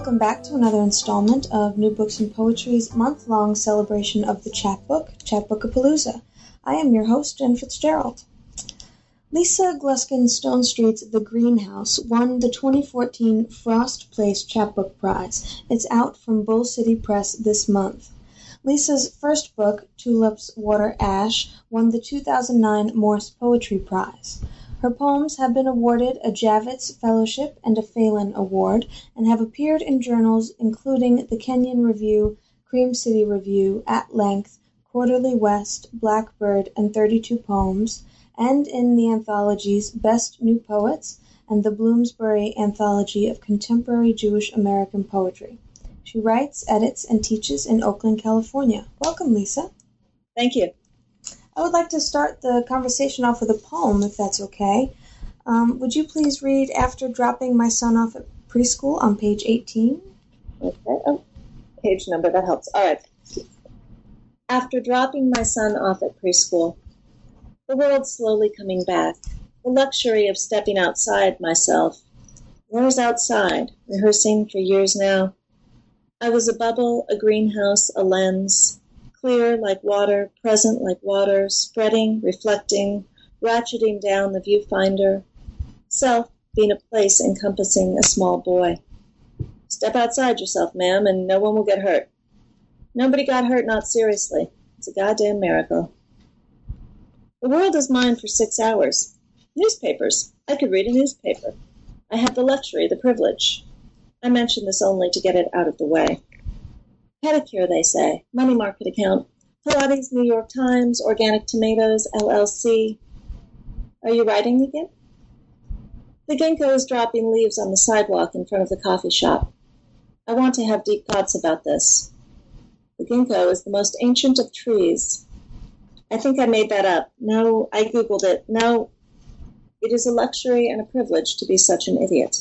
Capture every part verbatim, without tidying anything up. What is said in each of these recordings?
welcome back to another installment of New Books and Poetry's month-long celebration of the Chapbook, Chapbookapalooza. I am your host, Jen Fitzgerald. Lisa Gluskin Stonestreet's The Greenhouse won the twenty fourteen Frost Place Chapbook Prize. It's out from Bull City Press this month. Lisa's first book, Tulips, Water, Ash, won the two thousand nine Morse Poetry Prize. Her poems have been awarded a Javits Fellowship and a Phelan Award and have appeared in journals including the Kenyon Review, Cream City Review, At Length, Quarterly West, Blackbird, and thirty-two Poems, and in the anthologies Best New Poets and the Bloomsbury Anthology of Contemporary Jewish American Poetry. She writes, edits, and teaches in Oakland, California. Welcome, Lisa. Thank you. I would like to start the conversation off with a poem, if that's okay. Um, would you please read After Dropping My Son Off at Preschool on page eighteen? Okay. Oh, page number, that helps. All right. After dropping my son off at preschool, the world slowly coming back, the luxury of stepping outside myself. Where's outside? Rehearsing for years now. I was a bubble, a greenhouse, a lens. Clear like water, present like water, spreading, reflecting, ratcheting down the viewfinder. Self being a place encompassing a small boy. Step outside yourself, ma'am, and no one will get hurt. Nobody got hurt, not seriously. It's a goddamn miracle. The world is mine for six hours. Newspapers. I could read a newspaper. I have the luxury, the privilege. I mention this only to get it out of the way. Pedicure, they say. Money market account. Pilates, New York Times, Organic Tomatoes, L L C. Are you writing again? The ginkgo is dropping leaves on the sidewalk in front of the coffee shop. I want to have deep thoughts about this. The ginkgo is the most ancient of trees. I think I made that up. No, I Googled it. No, it is a luxury and a privilege to be such an idiot.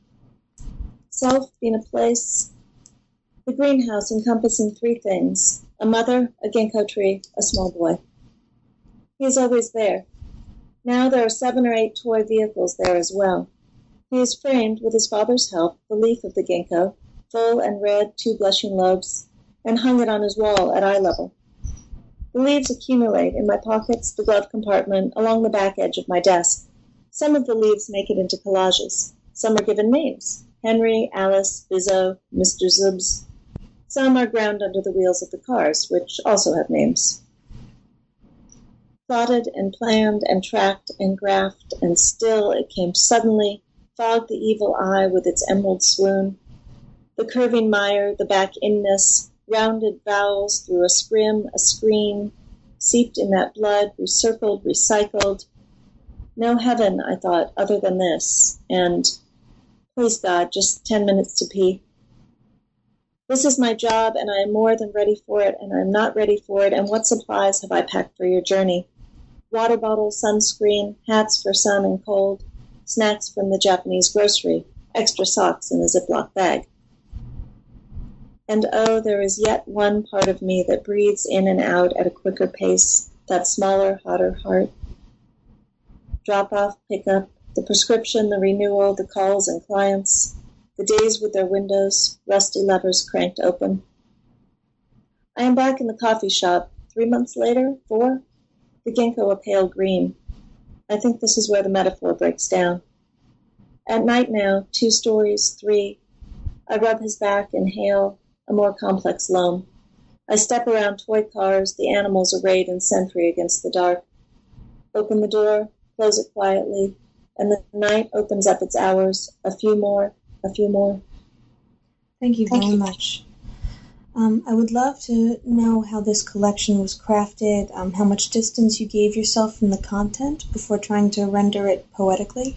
Self being a place... The greenhouse encompassing three things, a mother, a ginkgo tree, a small boy. He is always there. Now there are seven or eight toy vehicles there as well. He is framed, with his father's help, the leaf of the ginkgo, full and red, two blushing lobes, and hung it on his wall at eye level. The leaves accumulate in my pockets, the glove compartment, along the back edge of my desk. Some of the leaves make it into collages. Some are given names. Henry, Alice, Bizzo, Mister Zubs. Some are ground under the wheels of the cars, which also have names. Plotted and planned and tracked and graphed, and still it came suddenly, fogged the evil eye with its emerald swoon. The curving mire, the back inness, rounded vowels through a scrim, a screen, seeped in that blood, recircled, recycled. No heaven, I thought, other than this, and, please God, just ten minutes to pee. This is my job, and I am more than ready for it, and I am not ready for it, and what supplies have I packed for your journey? Water bottle, sunscreen, hats for sun and cold, snacks from the Japanese grocery, extra socks in a Ziploc bag. And oh, there is yet one part of me that breathes in and out at a quicker pace, that smaller, hotter heart. Drop off, pick up, the prescription, the renewal, the calls and clients, the days with their windows, rusty levers cranked open. I am back in the coffee shop, three months later, four, the ginkgo a pale green. I think this is where the metaphor breaks down. At night now, two stories, three. I rub his back, inhale, a more complex loam. I step around toy cars, the animals arrayed in sentry against the dark. Open the door, close it quietly, and the night opens up its hours, a few more, a few more. Thank you very Thank you. much. Um, I would love to know how this collection was crafted, um, how much distance you gave yourself from the content before trying to render it poetically.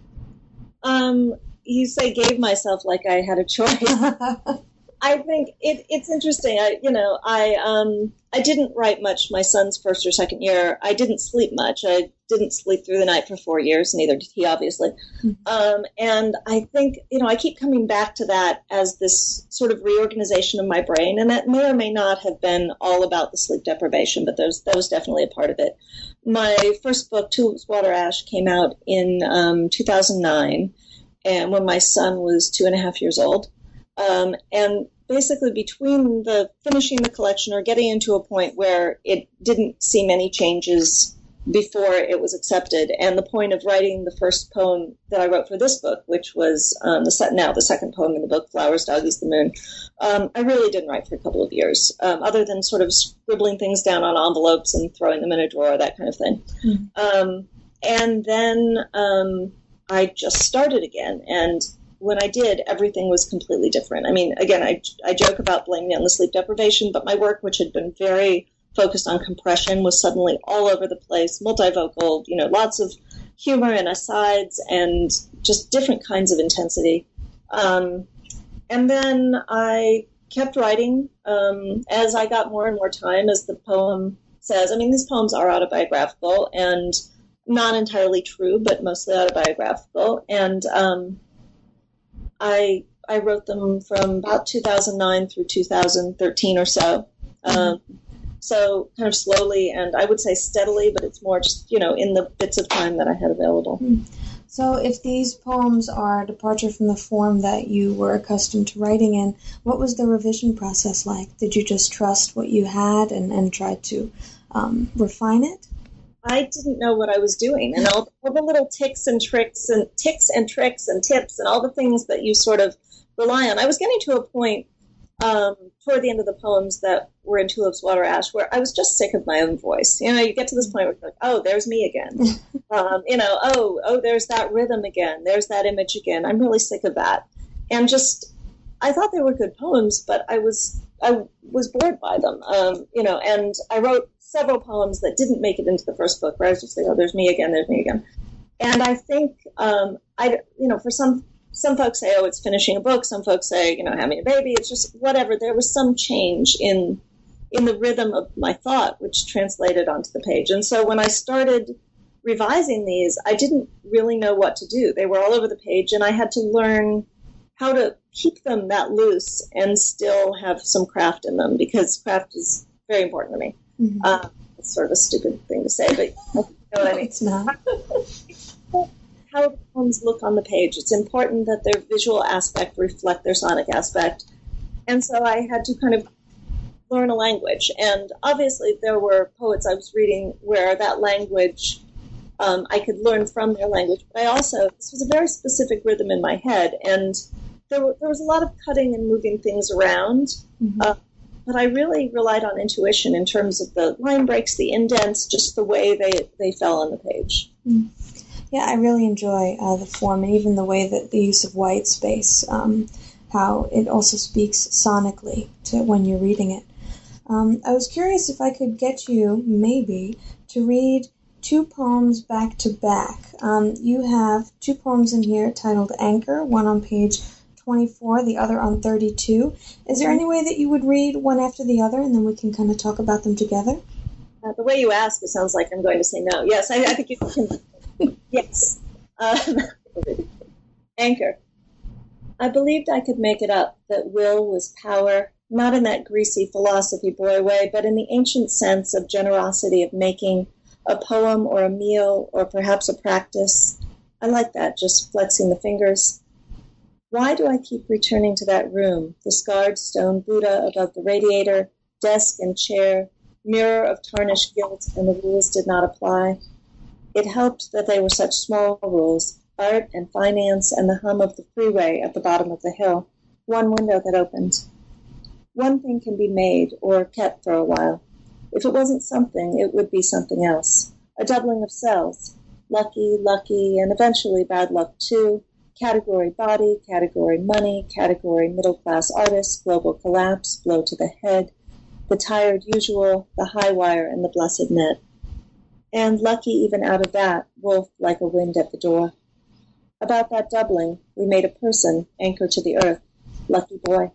Um, you say gave myself like I had a choice. I think it, it's interesting. I, you know, I um, I didn't write much my son's first or second year. I didn't sleep much. I didn't sleep through the night for four years. Neither did he, obviously. Mm-hmm. Um, and I think, you know, I keep coming back to that as this sort of reorganization of my brain. And that may or may not have been all about the sleep deprivation, but there's, that was definitely a part of it. My first book, Tulips, Water, Ash, came out in um, two thousand nine, and when my son was two and a half years old. Um, and basically between the finishing the collection or getting into a point where it didn't seem any changes before it was accepted, and the point of writing the first poem that I wrote for this book, which was um, the set, now the second poem in the book, Flowers, Doggies, the Moon, um, I really didn't write for a couple of years, um, other than sort of scribbling things down on envelopes and throwing them in a drawer, that kind of thing. Mm-hmm. Um, and then um, I just started again, and when I did, everything was completely different. I mean, again, I, I joke about blaming it on the sleep deprivation, but my work, which had been very focused on compression, was suddenly all over the place, multivocal, you know, lots of humor and asides and just different kinds of intensity. Um, and then I kept writing um, as I got more and more time, as the poem says. I mean, these poems are autobiographical and not entirely true, but mostly autobiographical. And um, I I wrote them from about two thousand nine through two thousand thirteen or so. Mm-hmm. Um, So kind of slowly, and I would say steadily, but it's more just, you know, in the bits of time that I had available. So if these poems are a departure from the form that you were accustomed to writing in, what was the revision process like? Did you just trust what you had and, and try to um, refine it? I didn't know what I was doing, and all, all the little ticks and tricks and ticks and tricks and tips and all the things that you sort of rely on. I was getting to a point Um, toward the end of the poems that were in Tulips, Water, Ash, where I was just sick of my own voice. You know, you get to this point where you're like, oh, there's me again. um, you know, oh, oh, there's that rhythm again. There's that image again. I'm really sick of that. And just, I thought they were good poems, but I was, I was bored by them. Um, you know, and I wrote several poems that didn't make it into the first book, where I was just like, oh, there's me again, there's me again. And I think, um, I, you know, for some Some folks say, oh, it's finishing a book. Some folks say, you know, having a baby. It's just whatever. There was some change in in the rhythm of my thought, which translated onto the page. And so when I started revising these, I didn't really know what to do. They were all over the page, and I had to learn how to keep them that loose and still have some craft in them, because craft is very important to me. Mm-hmm. Uh, it's sort of a stupid thing to say, but you know what I mean. It's not. How the poems look on the page. It's important that their visual aspect reflect their sonic aspect. And so I had to kind of learn a language. And obviously there were poets I was reading where that language, um, I could learn from their language. But I also, this was a very specific rhythm in my head. And there, were, there was a lot of cutting and moving things around. Mm-hmm. Uh, but I really relied on intuition in terms of the line breaks, the indents, just the way they, they fell on the page. Mm. Yeah, I really enjoy uh, the form, and even the way that the use of white space, um, how it also speaks sonically to when you're reading it. Um, I was curious if I could get you, maybe, to read two poems back to back. Um, you have two poems in here titled Anchor, one on page twenty-four, the other on thirty-two. Is there any way that you would read one after the other, and then we can kind of talk about them together? Uh, the way you ask, it sounds like I'm going to say no. Yes, I, I think you can. Yes. Um, Anchor. I believed I could make it up, that will was power, not in that greasy philosophy boy way, but in the ancient sense of generosity of making a poem or a meal or perhaps a practice. I like that, just flexing the fingers. Why do I keep returning to that room, the scarred stone Buddha above the radiator, desk and chair, mirror of tarnished guilt, and the rules did not apply? It helped that they were such small rules, art and finance and the hum of the freeway at the bottom of the hill, one window that opened. One thing can be made or kept for a while. If it wasn't something, it would be something else. A doubling of cells. Lucky, lucky, and eventually bad luck too. Category body, category money, category middle-class artist, global collapse, blow to the head, the tired usual, the high wire, and the blessed net. And lucky even out of that, wolf like a wind at the door. About that doubling, we made a person anchor to the earth. Lucky boy.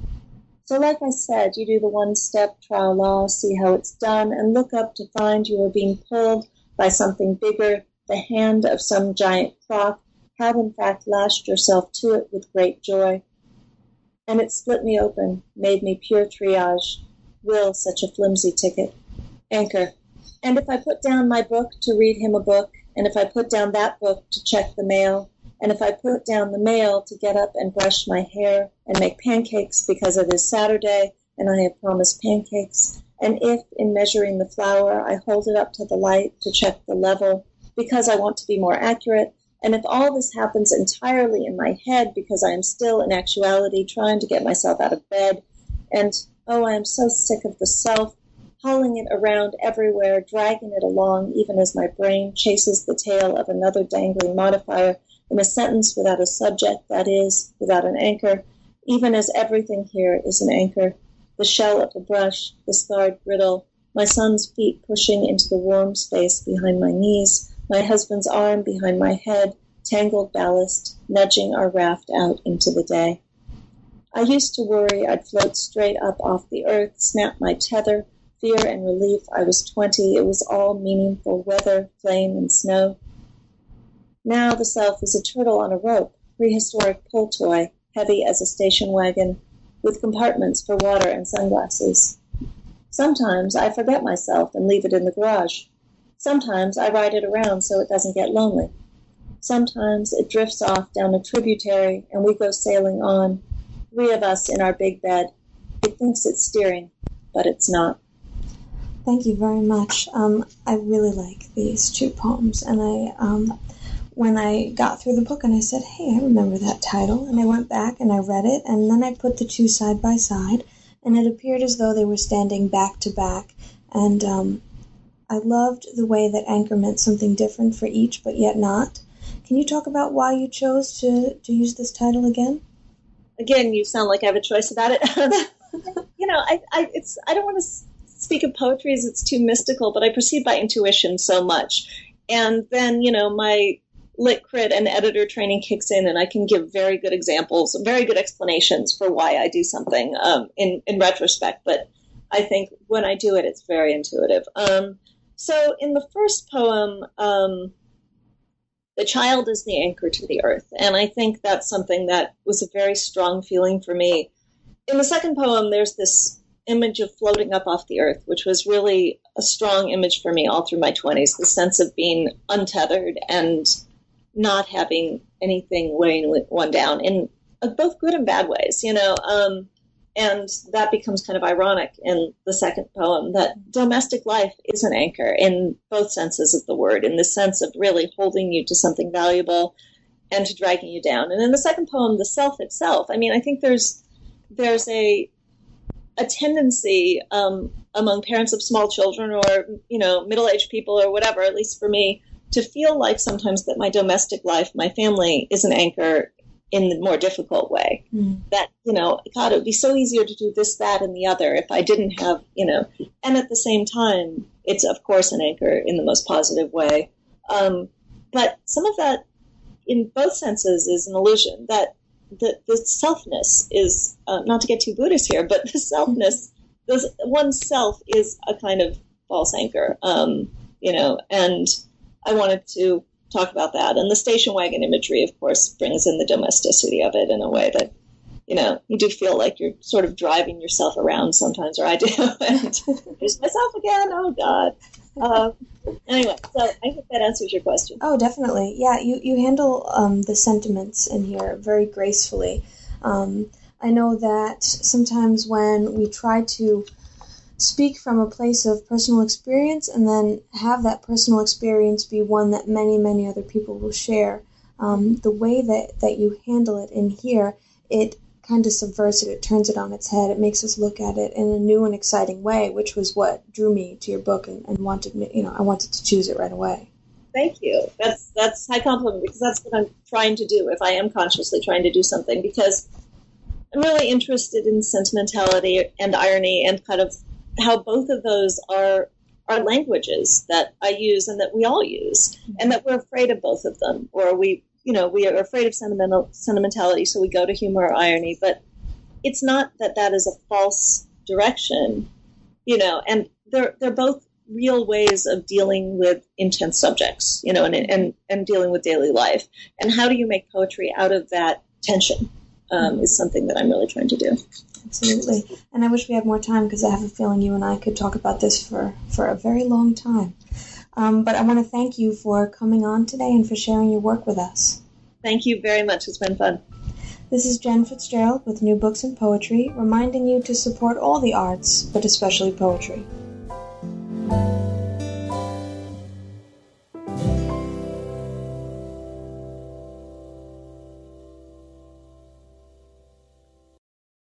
So like I said, you do the one-step trial law, see how it's done, and look up to find you are being pulled by something bigger, the hand of some giant clock, have in fact lashed yourself to it with great joy. And it split me open, made me pure triage. Will, such a flimsy ticket. Anchor. And if I put down my book to read him a book, and if I put down that book to check the mail, And if I put down the mail to get up and brush my hair and make pancakes because it is Saturday and I have promised pancakes, and if in measuring the flour I hold it up to the light to check the level because I want to be more accurate, and if all this happens entirely in my head because I am still in actuality trying to get myself out of bed, and oh, I am so sick of the self, hauling it around everywhere, dragging it along even as my brain chases the tail of another dangling modifier in a sentence without a subject, that is, without an anchor, even as everything here is an anchor. The shell of the brush, the scarred griddle, my son's feet pushing into the warm space behind my knees, my husband's arm behind my head, tangled ballast, nudging our raft out into the day. I used to worry I'd float straight up off the earth, snap my tether, fear and relief. I was twenty. It was all meaningful weather, flame, and snow. Now the self is a turtle on a rope, prehistoric pull toy, heavy as a station wagon, with compartments for water and sunglasses. Sometimes I forget myself and leave it in the garage. Sometimes I ride it around so it doesn't get lonely. Sometimes it drifts off down a tributary and we go sailing on, three of us in our big bed. It thinks it's steering, but it's not. Thank you very much. Um, I really like these two poems, and I, um, when I got through the book and I said, hey, I remember that title, and I went back and I read it, and then I put the two side by side, and it appeared as though they were standing back to back, and um, I loved the way that anchor meant something different for each, but yet not. Can you talk about why you chose to, to use this title again? Again, you sound like I have a choice about it. you know, I, I, it's, I don't want to speak of poetry as it's too mystical, but I proceed by intuition so much. And then, you know, my lit crit and editor training kicks in, and I can give very good examples, very good explanations for why I do something um, in, in retrospect. But I think when I do it, it's very intuitive. Um, so in the first poem, um, the child is the anchor to the earth. And I think that's something that was a very strong feeling for me. In the second poem, there's this image of floating up off the earth, which was really a strong image for me all through my twenties, the sense of being untethered and not having anything weighing one down in both good and bad ways, you know. Um, and that becomes kind of ironic in the second poem, that domestic life is an anchor in both senses of the word, in the sense of really holding you to something valuable and to dragging you down. And in the second poem, the self itself, I mean, I think there's there's a a tendency um, among parents of small children or, you know, middle-aged people or whatever, at least for me, to feel like sometimes that my domestic life, my family, is an anchor in the more difficult way. Mm. That, you know, God, it would be so easier to do this, that, and the other if I didn't have, you know, and at the same time, it's, of course, an anchor in the most positive way. Um, but some of that, in both senses, is an illusion, that the, the selfness is, uh, not to get too Buddhist here, but the selfness, this, oneself is a kind of false anchor, um, you know, and I wanted to talk about that. And the station wagon imagery, of course, brings in the domesticity of it in a way that, you know, you do feel like you're sort of driving yourself around sometimes, or I do. And here's myself again. Oh, God. Uh, anyway, so I hope that answers your question. Oh, definitely. Yeah, you, you handle um, the sentiments in here very gracefully. Um, I know that sometimes when we try to speak from a place of personal experience and then have that personal experience be one that many, many other people will share, um, the way that, that you handle it in here, it kind of subverts it, it turns it on its head, it makes us look at it in a new and exciting way, which was what drew me to your book and, and wanted me, you know, I wanted to choose it right away. Thank you. That's that's high compliment, because that's what I'm trying to do if I am consciously trying to do something, because I'm really interested in sentimentality and irony and kind of how both of those are are languages that I use and that we all use, and that we're afraid of both of them, or we, you know, we are afraid of sentimental sentimentality, so we go to humor or irony. But it's not that that is a false direction, you know, and they're they're both real ways of dealing with intense subjects, you know, and and and dealing with daily life. And how do you make poetry out of that tension um, is something that I'm really trying to do. Absolutely. And I wish we had more time, because I have a feeling you and I could talk about this for, for a very long time. Um, but I want to thank you for coming on today and for sharing your work with us. Thank you very much. It's been fun. This is Jen Fitzgerald with New Books in Poetry, reminding you to support all the arts, but especially poetry.